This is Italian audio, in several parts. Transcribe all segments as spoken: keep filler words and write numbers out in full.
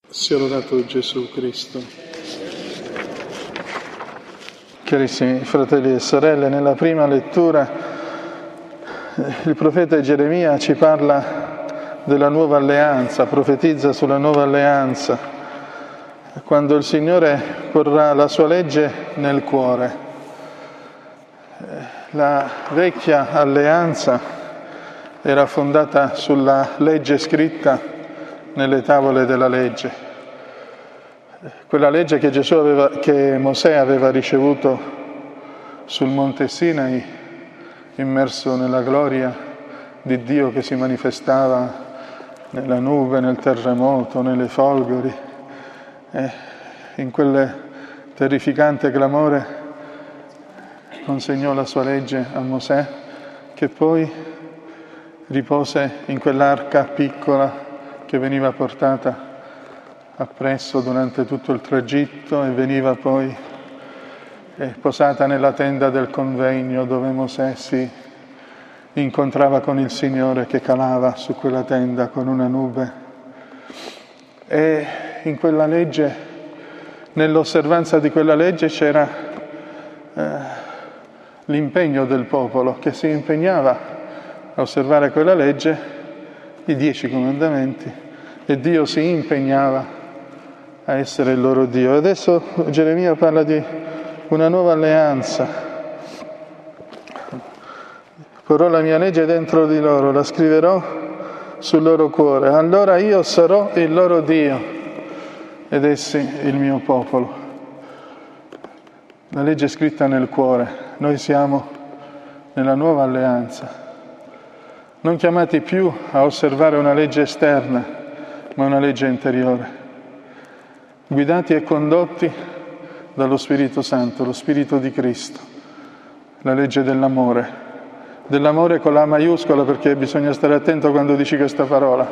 Sia lodato Gesù Cristo. Carissimi fratelli e sorelle, nella prima lettura il profeta Geremia ci parla della nuova alleanza, profetizza sulla nuova alleanza, quando il Signore porrà la sua legge nel cuore. La vecchia alleanza era fondata sulla legge scritta nelle tavole della legge, quella legge che Gesù aveva, che Mosè aveva ricevuto sul monte Sinai, immerso nella gloria di Dio che si manifestava nella nube, nel terremoto, nelle folgori, e in quel terrificante clamore consegnò la sua legge a Mosè, che poi ripose in quell'arca piccola che veniva portata appresso durante tutto il tragitto e veniva poi eh, posata nella tenda del convegno, dove Mosè si incontrava con il Signore che calava su quella tenda con una nube. E in quella legge, nell'osservanza di quella legge, c'era eh, l'impegno del popolo che si impegnava a osservare quella legge, i dieci comandamenti, e Dio si impegnava a essere il loro Dio. E adesso Geremia parla di una nuova alleanza. Porrò la mia legge dentro di loro, la scriverò sul loro cuore. Allora io sarò il loro Dio ed essi il mio popolo. La legge è scritta nel cuore. Noi siamo nella nuova alleanza, non chiamati più a osservare una legge esterna, ma una legge interiore, guidati e condotti dallo Spirito Santo, lo Spirito di Cristo, la legge dell'amore, dell'amore con la maiuscola, perché bisogna stare attento quando dici questa parola,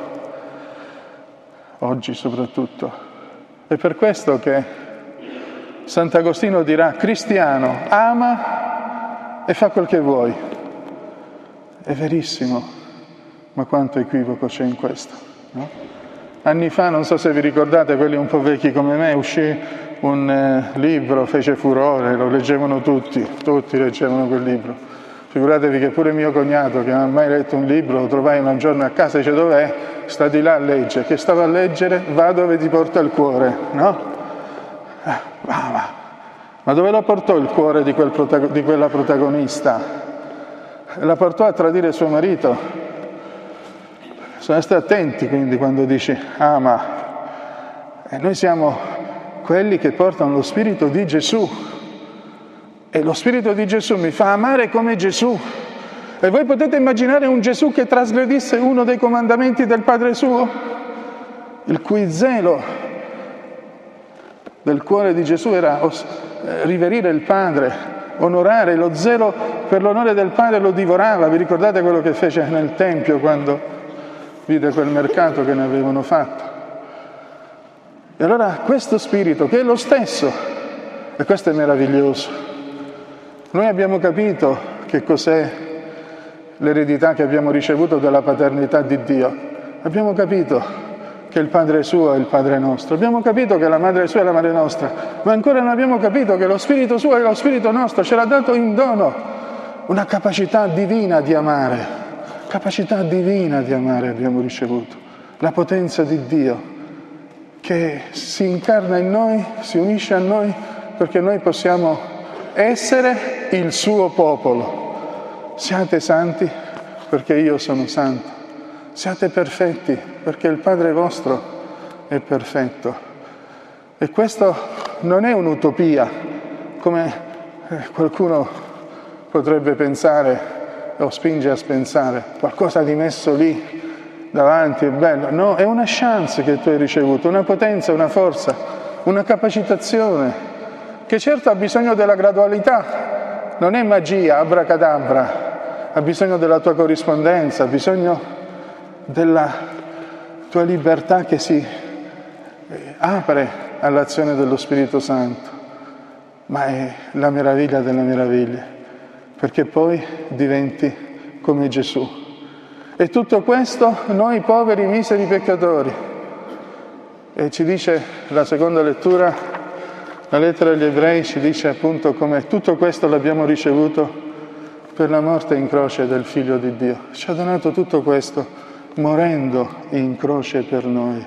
oggi soprattutto. È per questo che Sant'Agostino dirà: cristiano, ama e fa quel che vuoi. È verissimo. Ma quanto equivoco c'è in questo, no? Anni fa, non so se vi ricordate, quelli un po' vecchi come me, uscì un eh, libro, fece furore, lo leggevano tutti, tutti leggevano quel libro. Figuratevi che pure mio cognato, che non ha mai letto un libro, lo trovai un giorno a casa e dice: dov'è? Sta di là a leggere. Che stava a leggere? Va dove ti porta il cuore, no? Ah, va, va. Ma dove la portò il cuore di, quel protago- di quella protagonista? La portò a tradire suo marito. Bisogna stare attenti quindi quando dici ama. E noi siamo quelli che portano lo Spirito di Gesù. E lo Spirito di Gesù mi fa amare come Gesù. E voi potete immaginare un Gesù che trasgredisse uno dei comandamenti del Padre suo? Il cui zelo del cuore di Gesù era riverire il Padre, onorare. Lo zelo per l'onore del Padre lo divorava. Vi ricordate quello che fece nel Tempio quando vide quel mercato che ne avevano fatto? E allora questo spirito, che è lo stesso, e questo è meraviglioso. Noi abbiamo capito che cos'è l'eredità che abbiamo ricevuto della paternità di Dio. Abbiamo capito che il Padre suo è il Padre nostro. Abbiamo capito che la Madre sua è la Madre nostra. Ma ancora non abbiamo capito che lo Spirito suo è lo Spirito nostro. Ce l'ha dato in dono una capacità divina di amare. Capacità divina di amare abbiamo ricevuto, la potenza di Dio che si incarna in noi, si unisce a noi perché noi possiamo essere il suo popolo. Siate santi perché io sono santo, siate perfetti perché il Padre vostro è perfetto. E questo non è un'utopia, come qualcuno potrebbe pensare o spinge a pensare, qualcosa di messo lì davanti, è bello. No, è una chance che tu hai ricevuto, una potenza, una forza, una capacitazione, che certo ha bisogno della gradualità, non è magia, abracadabra, ha bisogno della tua corrispondenza, ha bisogno della tua libertà che si apre all'azione dello Spirito Santo, ma è la meraviglia delle meraviglie, perché poi diventi come Gesù. E tutto questo noi poveri miseri peccatori. E ci dice la seconda lettura, la lettera agli Ebrei ci dice appunto come tutto questo l'abbiamo ricevuto per la morte in croce del Figlio di Dio. Ci ha donato tutto questo morendo in croce per noi.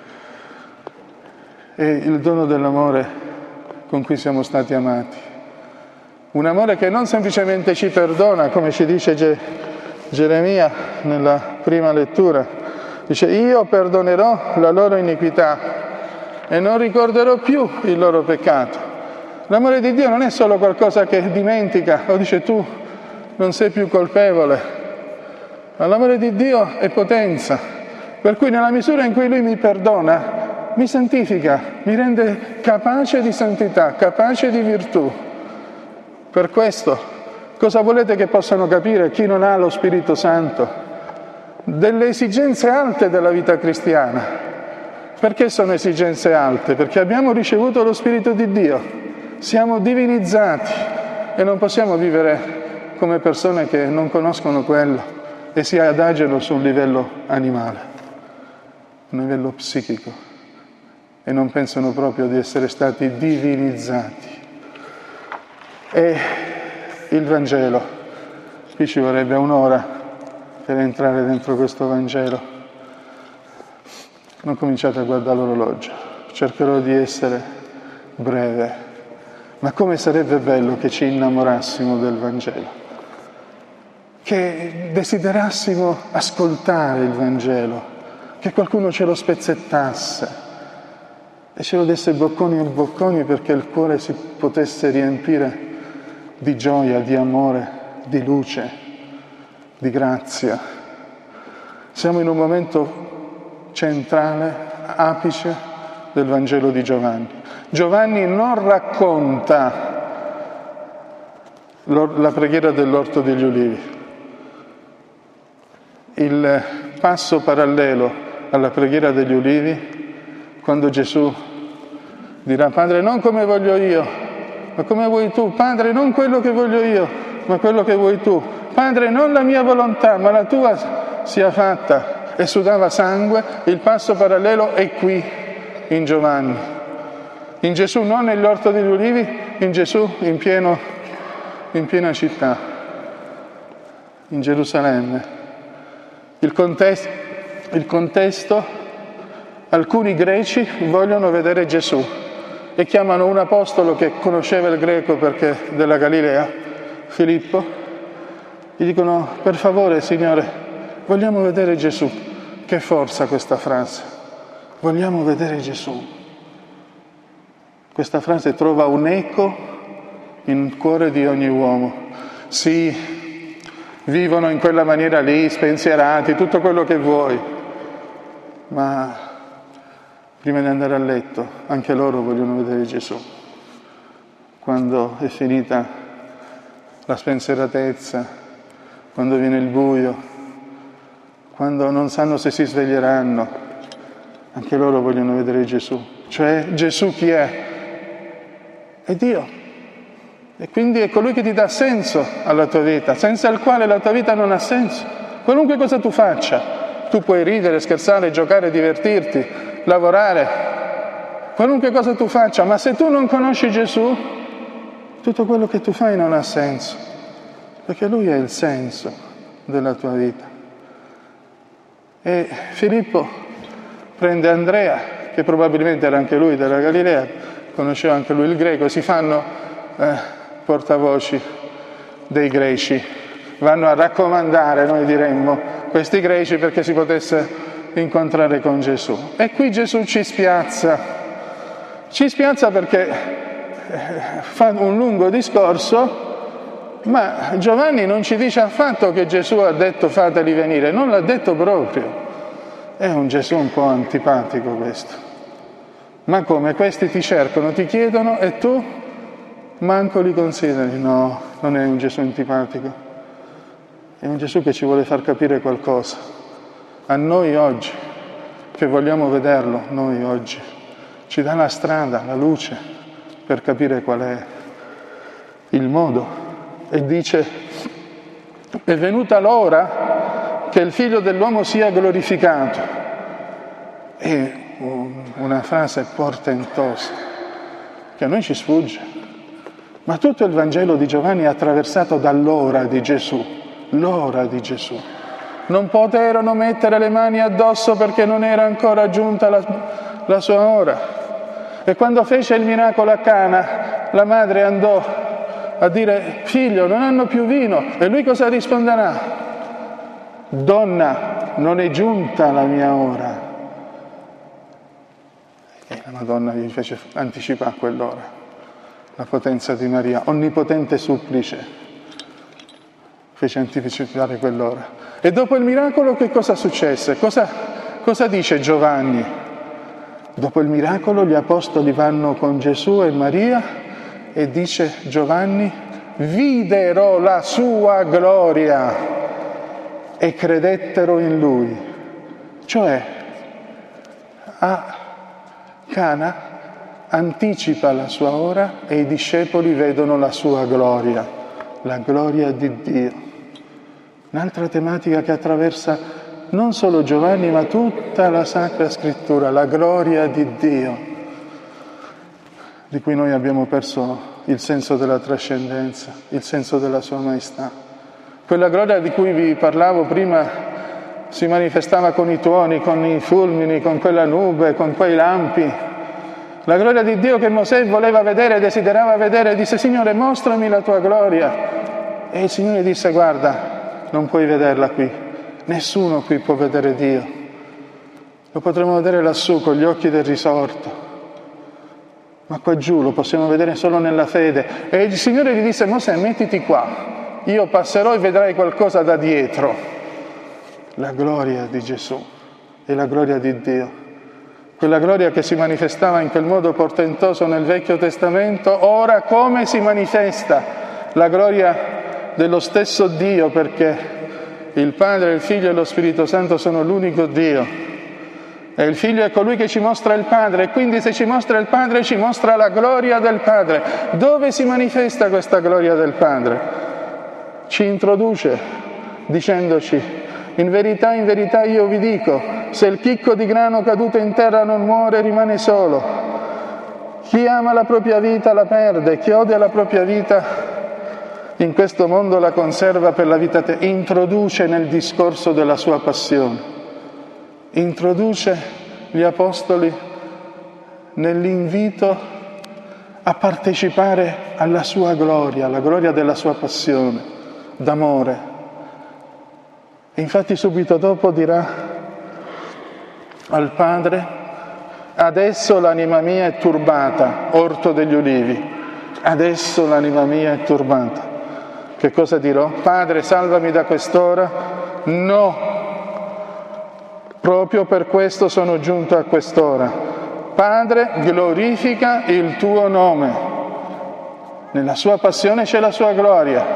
E il dono dell'amore con cui siamo stati amati. Un amore che non semplicemente ci perdona, come ci dice Ge- Geremia nella prima lettura. Dice, io perdonerò la loro iniquità e non ricorderò più il loro peccato. L'amore di Dio non è solo qualcosa che dimentica, o dice tu non sei più colpevole, ma l'amore di Dio è potenza, per cui nella misura in cui Lui mi perdona, mi santifica, mi rende capace di santità, capace di virtù. Per questo, cosa volete che possano capire chi non ha lo Spirito Santo? Delle esigenze alte della vita cristiana. Perché sono esigenze alte? Perché abbiamo ricevuto lo Spirito di Dio, siamo divinizzati e non possiamo vivere come persone che non conoscono quello e si adagiano su un livello animale, un livello psichico, e non pensano proprio di essere stati divinizzati. E il Vangelo, qui ci vorrebbe un'ora per entrare dentro questo Vangelo. Non cominciate a guardare l'orologio, cercherò di essere breve, ma come sarebbe bello che ci innamorassimo del Vangelo, che desiderassimo ascoltare il Vangelo, che qualcuno ce lo spezzettasse e ce lo desse bocconi e bocconi perché il cuore si potesse riempire di gioia, di amore, di luce, di grazia. Siamo in un momento centrale, apice del Vangelo di Giovanni. Giovanni non racconta la preghiera dell'Orto degli Ulivi. Il passo parallelo alla preghiera degli Ulivi, quando Gesù dirà, Padre, non come voglio io, ma come vuoi tu. Padre, non quello che voglio io, ma quello che vuoi tu. Padre, non la mia volontà, ma la tua sia fatta. E sudava sangue. Il passo parallelo è qui, in Giovanni. In Gesù, non nell'Orto degli Ulivi, in Gesù in, pieno, in piena città, in Gerusalemme. Il contesto, il contesto, alcuni greci vogliono vedere Gesù e chiamano un apostolo che conosceva il greco perché della Galilea, Filippo, gli dicono, per favore Signore, vogliamo vedere Gesù. Che forza questa frase, vogliamo vedere Gesù. Questa frase trova un eco nel cuore di ogni uomo. Sì, vivono in quella maniera lì, spensierati, tutto quello che vuoi, ma prima di andare a letto anche loro vogliono vedere Gesù. Quando è finita la spensieratezza, quando viene il buio, quando non sanno se si sveglieranno, anche loro vogliono vedere Gesù. Cioè Gesù chi è? È Dio. E quindi è colui che ti dà senso alla tua vita, senza il quale la tua vita non ha senso. Qualunque cosa tu faccia, tu puoi ridere, scherzare, giocare, divertirti, lavorare, qualunque cosa tu faccia, ma se tu non conosci Gesù, tutto quello che tu fai non ha senso, perché Lui è il senso della tua vita. E Filippo prende Andrea, che probabilmente era anche lui della Galilea, conosceva anche lui il greco, si fanno eh, portavoci dei greci, vanno a raccomandare, noi diremmo, questi greci perché si potesse incontrare con Gesù. E qui Gesù ci spiazza, ci spiazza perché fa un lungo discorso, ma Giovanni non ci dice affatto che Gesù ha detto fateli venire, non l'ha detto proprio. È un Gesù un po' antipatico questo. Ma come? Questi ti cercano, ti chiedono e tu manco li consideri? No, non è un Gesù antipatico. È un Gesù che ci vuole far capire qualcosa. A noi oggi, che vogliamo vederlo, noi oggi, ci dà la strada, la luce, per capire qual è il modo. E dice, è venuta l'ora che il Figlio dell'uomo sia glorificato. E un una frase portentosa che a noi ci sfugge, ma tutto il Vangelo di Giovanni è attraversato dall'ora di Gesù, l'ora di Gesù. Non poterono mettere le mani addosso perché non era ancora giunta la, la sua ora. E quando fece il miracolo a Cana, la madre andò a dire: figlio, non hanno più vino. E lui cosa risponderà? Donna, non è giunta la mia ora. E la Madonna gli fece anticipare quell'ora, la potenza di Maria, onnipotente supplice, fece anticipare quell'ora. E dopo il miracolo che cosa successe? Cosa, cosa dice Giovanni? Dopo il miracolo gli apostoli vanno con Gesù e Maria e dice Giovanni: videro la sua gloria e credettero in lui. Cioè, a Cana anticipa la sua ora e i discepoli vedono la sua gloria, la gloria di Dio. Un'altra tematica che attraversa non solo Giovanni, ma tutta la Sacra Scrittura, la gloria di Dio, di cui noi abbiamo perso il senso della trascendenza, il senso della sua maestà. Quella gloria di cui vi parlavo prima si manifestava con i tuoni, con i fulmini, con quella nube, con quei lampi. La gloria di Dio che Mosè voleva vedere, desiderava vedere, disse: Signore, mostrami la tua gloria. E il Signore disse: guarda, non puoi vederla qui. Nessuno qui può vedere Dio. Lo potremo vedere lassù con gli occhi del risorto, ma qua giù lo possiamo vedere solo nella fede. E il Signore gli disse: Mosè, mettiti qua, io passerò e vedrai qualcosa da dietro. La gloria di Gesù e la gloria di Dio. Quella gloria che si manifestava in quel modo portentoso nel Vecchio Testamento, ora come si manifesta? La gloria dello stesso Dio, perché il Padre, il Figlio e lo Spirito Santo sono l'unico Dio. E il Figlio è colui che ci mostra il Padre, e quindi se ci mostra il Padre ci mostra la gloria del Padre. Dove si manifesta questa gloria del Padre? Ci introduce dicendoci: in verità, in verità io vi dico, se il chicco di grano caduto in terra non muore, rimane solo. Chi ama la propria vita la perde, chi odia la propria vita in questo mondo la conserva per la vita eterna. Introduce nel discorso della sua passione, introduce gli apostoli nell'invito a partecipare alla sua gloria, alla gloria della sua passione, d'amore. E infatti subito dopo dirà al Padre: adesso l'anima mia è turbata, orto degli ulivi, adesso l'anima mia è turbata. Che cosa dirò? Padre, salvami da quest'ora? No, proprio per questo sono giunto a quest'ora. Padre, glorifica il tuo nome. Nella sua passione c'è la sua gloria.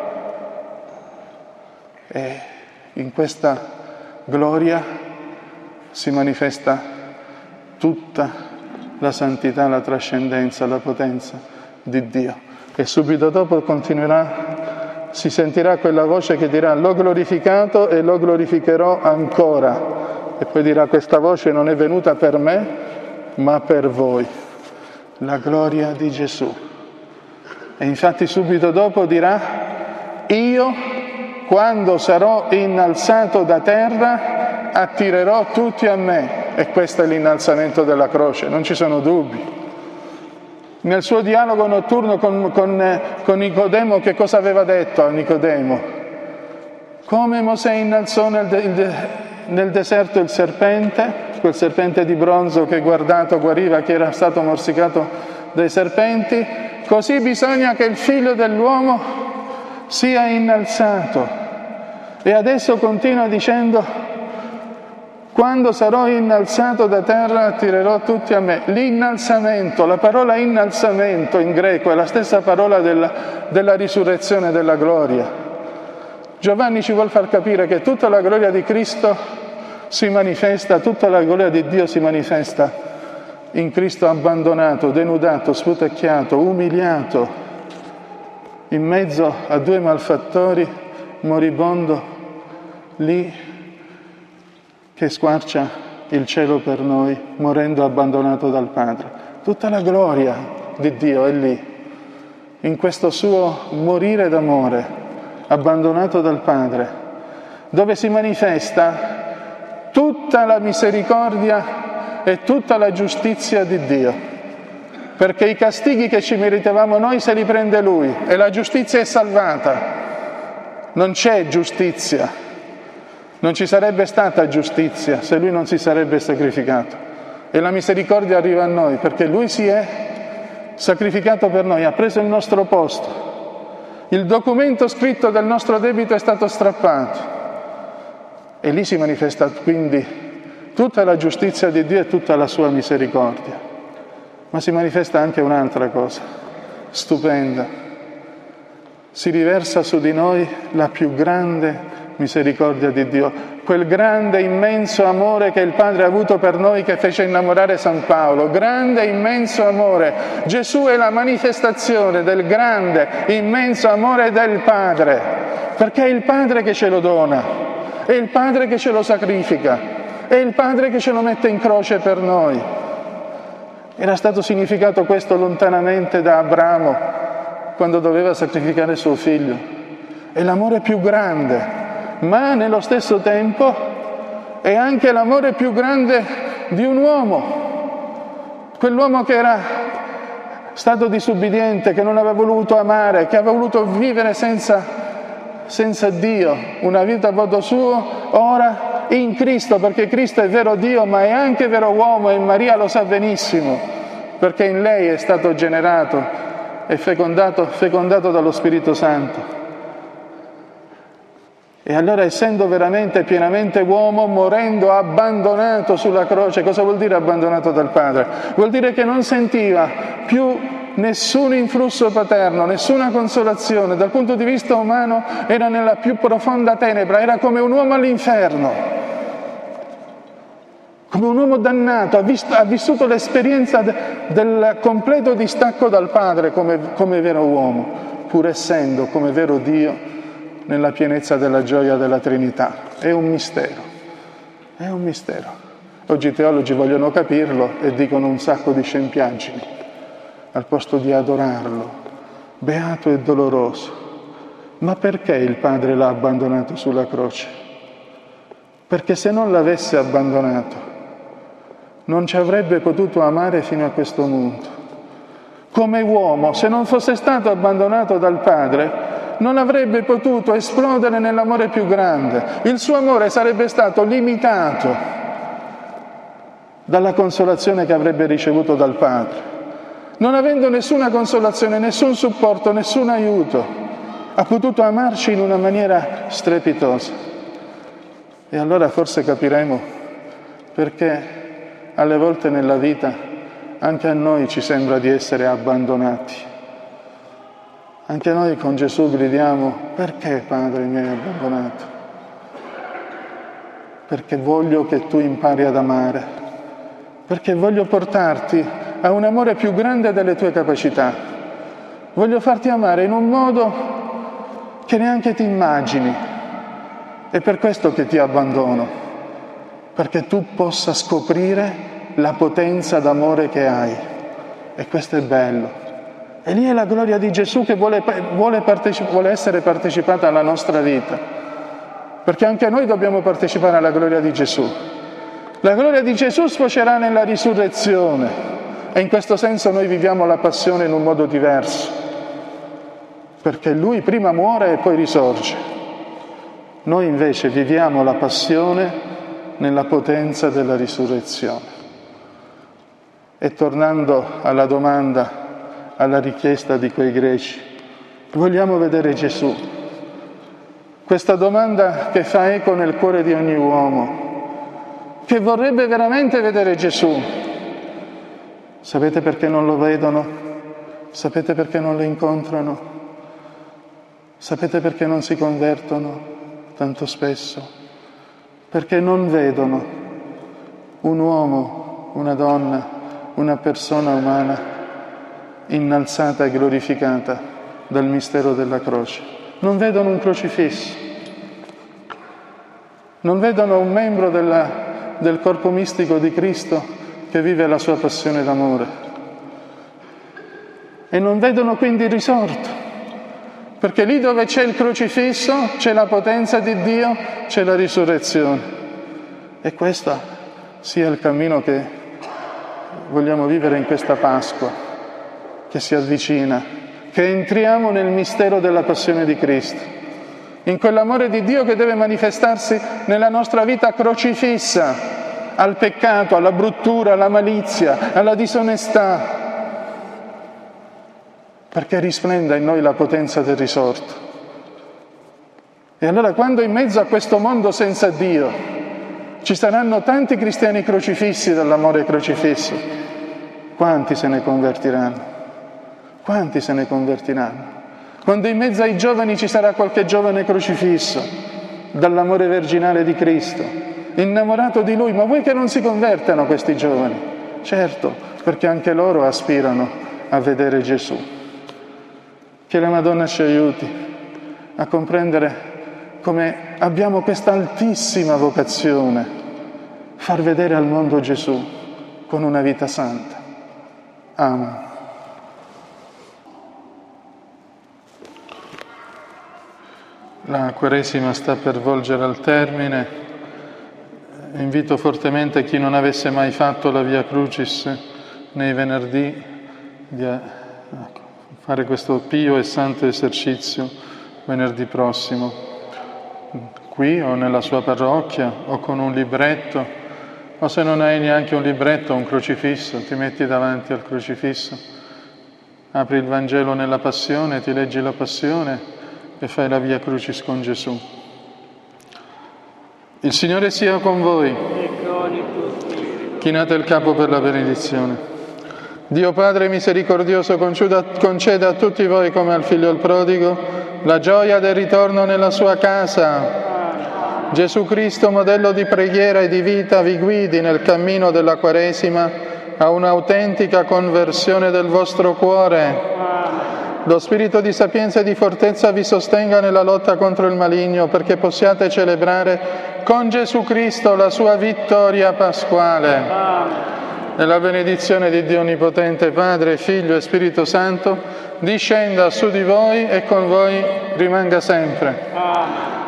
E in questa gloria si manifesta tutta la santità, la trascendenza, la potenza di Dio. E subito dopo continuerà, si sentirà quella voce che dirà: l'ho glorificato e lo glorificherò ancora. E poi dirà: questa voce non è venuta per me, ma per voi. La gloria di Gesù. E infatti subito dopo dirà: io, quando sarò innalzato da terra, attirerò tutti a me. E questo è l'innalzamento della croce, non ci sono dubbi. Nel suo dialogo notturno con, con, con Nicodemo, che cosa aveva detto a Nicodemo? Come Mosè innalzò nel, de, nel deserto il serpente, quel serpente di bronzo che guardato guariva chi era stato morsicato dai serpenti, così bisogna che il Figlio dell'uomo sia innalzato. E adesso continua dicendo: quando sarò innalzato da terra attirerò tutti a me. L'innalzamento, la parola innalzamento in greco è la stessa parola della, della risurrezione, della gloria. Giovanni ci vuol far capire che tutta la gloria di Cristo si manifesta, tutta la gloria di Dio si manifesta in Cristo abbandonato, denudato, sputacchiato, umiliato, in mezzo a due malfattori, moribondo, lì che squarcia il cielo per noi, morendo abbandonato dal Padre. Tutta la gloria di Dio è lì, in questo suo morire d'amore, abbandonato dal Padre, dove si manifesta tutta la misericordia e tutta la giustizia di Dio, perché i castighi che ci meritavamo noi se li prende Lui e la giustizia è salvata. Non c'è giustizia, non ci sarebbe stata giustizia se Lui non si sarebbe sacrificato, e la misericordia arriva a noi perché Lui si è sacrificato per noi, ha preso il nostro posto, il documento scritto del nostro debito è stato strappato, e lì si manifesta quindi tutta la giustizia di Dio e tutta la sua misericordia. Ma si manifesta anche un'altra cosa stupenda: si riversa su di noi la più grande misericordia di Dio, quel grande immenso amore che il Padre ha avuto per noi, che fece innamorare San Paolo. Grande immenso amore. Gesù è la manifestazione del grande immenso amore del Padre, perché è il Padre che ce lo dona, è il Padre che ce lo sacrifica, è il Padre che ce lo mette in croce per noi. Era stato significato questo lontanamente da Abramo quando doveva sacrificare suo figlio. È l'amore più grande, ma nello stesso tempo è anche l'amore più grande di un uomo, quell'uomo che era stato disubbidiente, che non aveva voluto amare, che aveva voluto vivere senza, senza Dio, una vita a modo suo. Ora in Cristo, perché Cristo è vero Dio ma è anche vero uomo, e Maria lo sa benissimo, perché in lei è stato generato e fecondato, fecondato dallo Spirito Santo. E allora, essendo veramente pienamente uomo, morendo abbandonato sulla croce, cosa vuol dire abbandonato dal Padre? Vuol dire che non sentiva più nessun influsso paterno, nessuna consolazione. Dal punto di vista umano era nella più profonda tenebra, era come un uomo all'inferno, come un uomo dannato. Ha, visto, ha vissuto l'esperienza de, del completo distacco dal Padre come, come vero uomo, pur essendo come vero Dio nella pienezza della gioia della Trinità. È un mistero, è un mistero. Oggi i teologi vogliono capirlo e dicono un sacco di scempiaggini, al posto di adorarlo, beato e doloroso. Ma perché il Padre l'ha abbandonato sulla croce? Perché se non l'avesse abbandonato, non ci avrebbe potuto amare fino a questo mondo. Come uomo, se non fosse stato abbandonato dal Padre, non avrebbe potuto esplodere nell'amore più grande. Il suo amore sarebbe stato limitato dalla consolazione che avrebbe ricevuto dal Padre. Non avendo nessuna consolazione, nessun supporto, nessun aiuto, ha potuto amarci in una maniera strepitosa. E allora forse capiremo perché alle volte nella vita anche a noi ci sembra di essere abbandonati. Anche noi con Gesù gridiamo: perché, Padre, mi hai abbandonato? Perché voglio che tu impari ad amare, perché voglio portarti a un amore più grande delle tue capacità. Voglio farti amare in un modo che neanche ti immagini. È per questo che ti abbandono, perché tu possa scoprire la potenza d'amore che hai. E questo è bello. E lì è la gloria di Gesù che vuole, vuole, partecip- vuole essere partecipata alla nostra vita, perché anche noi dobbiamo partecipare alla gloria di Gesù. La gloria di Gesù sfocerà nella risurrezione, e in questo senso noi viviamo la passione in un modo diverso, perché Lui prima muore e poi risorge. Noi invece viviamo la passione nella potenza della risurrezione. E tornando alla domanda, alla richiesta di quei greci, vogliamo vedere Gesù? Questa domanda che fa eco nel cuore di ogni uomo, che vorrebbe veramente vedere Gesù. Sapete perché non lo vedono? Sapete perché non lo incontrano? Sapete perché non si convertono tanto spesso? Perché non vedono un uomo, una donna, una persona umana innalzata e glorificata dal mistero della croce. Non vedono un crocifisso, non vedono un membro della, del corpo mistico di Cristo che vive la sua passione d'amore. E non vedono quindi il risorto, perché lì dove c'è il crocifisso c'è la potenza di Dio, c'è la risurrezione. E questo sia il cammino che vogliamo vivere in questa Pasqua, che si avvicina, che entriamo nel mistero della passione di Cristo, in quell'amore di Dio che deve manifestarsi nella nostra vita crocifissa, al peccato, alla bruttura, alla malizia, alla disonestà, perché risplenda in noi la potenza del risorto. E allora quando in mezzo a questo mondo senza Dio ci saranno tanti cristiani crocifissi dall'amore crocifisso, quanti se ne convertiranno? Quanti se ne convertiranno? Quando in mezzo ai giovani ci sarà qualche giovane crocifisso dall'amore virginale di Cristo, innamorato di Lui, ma vuoi che non si convertano questi giovani? Certo, perché anche loro aspirano a vedere Gesù. Che la Madonna ci aiuti a comprendere come abbiamo questa altissima vocazione, far vedere al mondo Gesù con una vita santa. Amen. La Quaresima sta per volgere al termine. Invito fortemente chi non avesse mai fatto la Via Crucis nei venerdì di fare questo pio e santo esercizio venerdì prossimo, qui o nella sua parrocchia o con un libretto, o se non hai neanche un libretto, un crocifisso, ti metti davanti al crocifisso, apri il Vangelo nella Passione, ti leggi la Passione e fai la Via Crucis con Gesù. Il Signore sia con voi. Chinate il capo per la benedizione. Dio Padre misericordioso conceda a tutti voi, come al figlio il prodigo, la gioia del ritorno nella sua casa. Gesù Cristo, modello di preghiera e di vita, vi guidi nel cammino della Quaresima a un'autentica conversione del vostro cuore. Lo spirito di sapienza e di fortezza vi sostenga nella lotta contro il maligno, perché possiate celebrare con Gesù Cristo la sua vittoria pasquale. E la benedizione di Dio Onnipotente, Padre, Figlio e Spirito Santo, discenda su di voi e con voi rimanga sempre.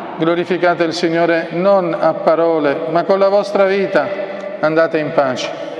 Glorificate il Signore non a parole, ma con la vostra vita. Andate in pace.